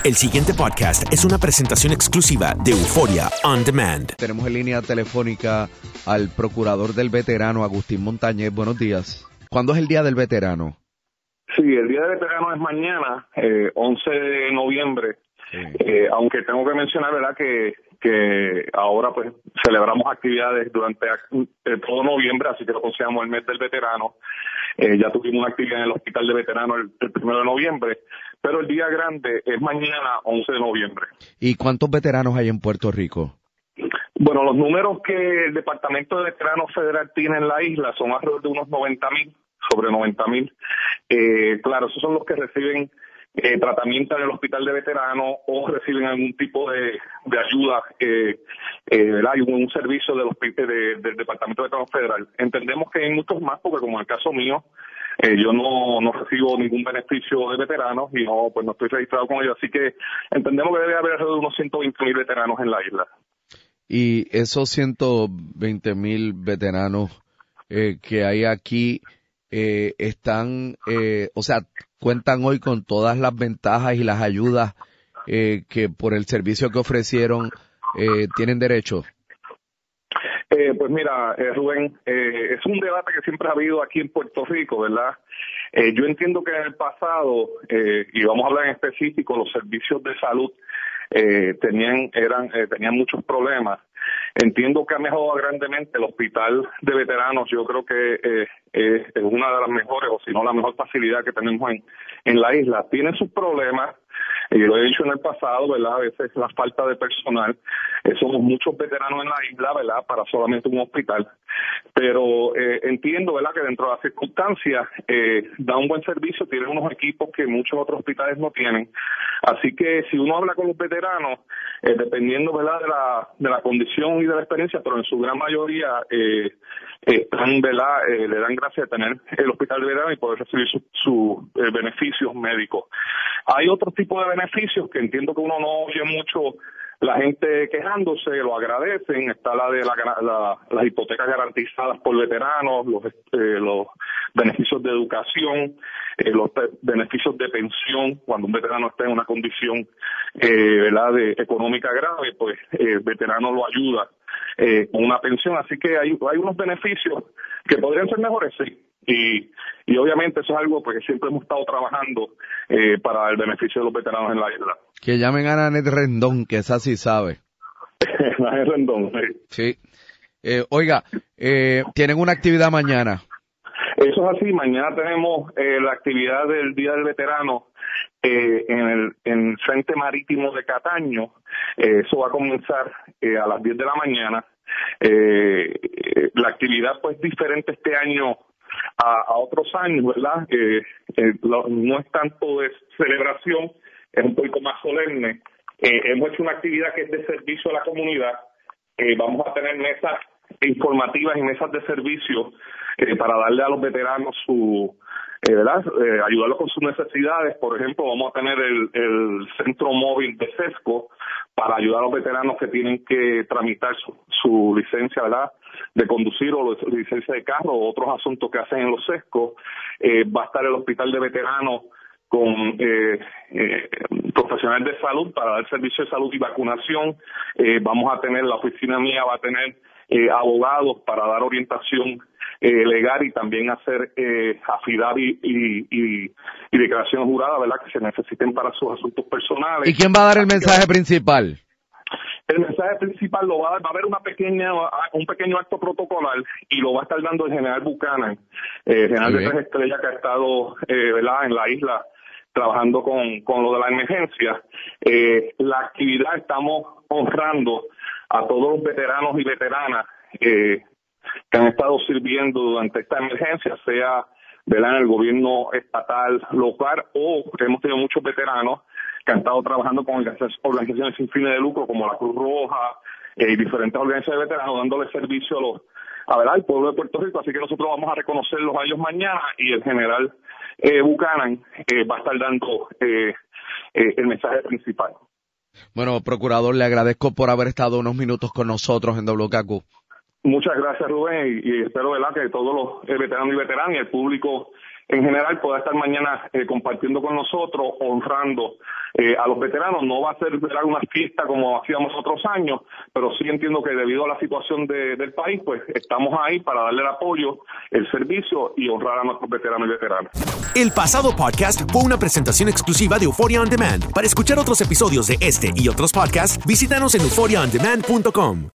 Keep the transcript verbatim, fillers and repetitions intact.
El siguiente podcast es una presentación exclusiva de Euforia On Demand. Tenemos en línea telefónica al procurador del veterano, Agustín Montañez. Buenos días. ¿Cuándo es el Día del Veterano? Sí, el Día del Veterano es mañana, eh, once de noviembre. Sí. Eh, aunque tengo que mencionar, ¿verdad?, que que ahora pues celebramos actividades durante eh, todo noviembre, así que lo consideramos el mes del veterano. Eh, ya tuvimos una actividad en el Hospital de Veteranos el, el primero de noviembre, pero el día grande es mañana, once de noviembre. ¿Y cuántos veteranos hay en Puerto Rico? Bueno, los números que el Departamento de Veteranos Federal tiene en la isla son alrededor de unos noventa mil, sobre noventa mil. Eh, claro, esos son los que reciben Eh, tratamiento en el hospital de veteranos o reciben algún tipo de, de ayuda, eh, eh, hay un, un servicio del, de, del Departamento de Veteranos Federal. Entendemos que hay muchos más, porque como en el caso mío, eh, yo no, no recibo ningún beneficio de veteranos y no, pues no estoy registrado con ellos, así que entendemos que debe haber alrededor de unos ciento veinte mil veteranos en la isla. Y esos ciento veinte mil veteranos eh, que hay aquí eh, están, eh, o sea, cuentan hoy con todas las ventajas y las ayudas eh, que por el servicio que ofrecieron eh, tienen derecho. Eh, pues mira, eh, Rubén, eh, es un debate que siempre ha habido aquí en Puerto Rico, ¿verdad? Eh, yo entiendo que en el pasado, eh, y vamos a hablar en específico, los servicios de salud eh, tenían eran eh, tenían muchos problemas. Entiendo que ha mejorado grandemente el hospital de veteranos. Yo creo que eh, eh, es una de las mejores, o si no la mejor facilidad que tenemos en, en la isla. Tiene sus problemas, y lo he dicho en el pasado, ¿verdad? A veces la falta de personal. Eh, somos muchos veteranos en la isla, ¿verdad?, para solamente un hospital. Pero eh, entiendo, ¿verdad?, que dentro de las circunstancias eh, da un buen servicio, tiene unos equipos que muchos otros hospitales no tienen. Así que si uno habla con los veteranos, eh, dependiendo, ¿verdad?, de la, de la condición y de la experiencia, pero en su gran mayoría eh, están, ¿verdad?, eh, le dan gracias de tener el hospital de veteranos y poder recibir sus su, eh, beneficios médicos. Hay otro tipo de beneficios que entiendo que uno no oye mucho la gente quejándose, lo agradecen. Está la de la, la, las hipotecas garantizadas por veteranos, los, eh, los beneficios de educación, eh, los beneficios de pensión cuando un veterano está en una condición eh, ¿verdad?, de económica grave, pues eh, el veterano lo ayuda eh, con una pensión. Así que hay, hay unos beneficios que podrían ser mejores, sí. Y, y obviamente eso es algo porque siempre hemos estado trabajando eh, para el beneficio de los veteranos en la isla. Que llamen a Nanet Rendón, que esa sí sabe. Nanet Rendón, sí. Sí. Eh, oiga, eh, tienen una actividad mañana. Eso es así. Mañana tenemos eh, la actividad del Día del Veterano eh, en el en Frente Marítimo de Cataño. Eh, eso va a comenzar eh, a las diez de la mañana. Eh, eh, la actividad pues diferente este año A, a otros años, ¿verdad? Eh, eh, lo, no es tanto de celebración, es un poco más solemne. Eh, hemos hecho una actividad que es de servicio a la comunidad. Eh, vamos a tener mesas informativas y mesas de servicio eh, para darle a los veteranos su, eh, ¿verdad? Eh, ayudarlos con sus necesidades. Por ejemplo, vamos a tener el, el centro móvil de SESCO para ayudar a los veteranos que tienen que tramitar su, su licencia, ¿verdad?, de conducir o la licencia de carro o otros asuntos que hacen en los SESCO. Eh, va a estar el hospital de veteranos con eh, eh, profesionales de salud para dar servicio de salud y vacunación. Eh, vamos a tener, la oficina mía va a tener eh, abogados para dar orientación eh, legal y también hacer eh, affidavit y, y, y declaraciones juradas, ¿verdad?, que se necesiten para sus asuntos personales. ¿Y quién va a dar el mensaje principal? El mensaje principal lo va a dar, va a haber una pequeña, un pequeño acto protocolar y lo va a estar dando el general Buchanan, eh, general de tres estrellas que ha estado eh, ¿verdad?, en la isla trabajando con, con lo de la emergencia. Eh, la actividad estamos honrando a todos los veteranos y veteranas eh, que han estado sirviendo durante esta emergencia, sea, ¿verdad?, en el gobierno estatal, local, o hemos tenido muchos veteranos que han estado trabajando con organizaciones sin fines de lucro como la Cruz Roja eh, y diferentes organizaciones de veteranos, dándole servicio a los a ver, al pueblo de Puerto Rico. Así que nosotros vamos a reconocerlos a ellos mañana y el general eh, Buchanan eh, va a estar dando eh, eh, el mensaje principal. Bueno, procurador, le agradezco por haber estado unos minutos con nosotros en W K Q. Muchas gracias, Rubén, y, y espero, ¿verdad?, que todos los eh, veteranos y veteranas y el público en general pueda estar mañana eh, compartiendo con nosotros, honrando eh, a los veteranos. No va a ser ¿verdad? Una fiesta como hacíamos otros años, pero sí entiendo que debido a la situación de, del país, pues estamos ahí para darle el apoyo, el servicio y honrar a nuestros veteranos y veteranas. El pasado podcast fue una presentación exclusiva de Euphoria On Demand. Para escuchar otros episodios de este y otros podcasts, visítanos en euphoria on demand punto com.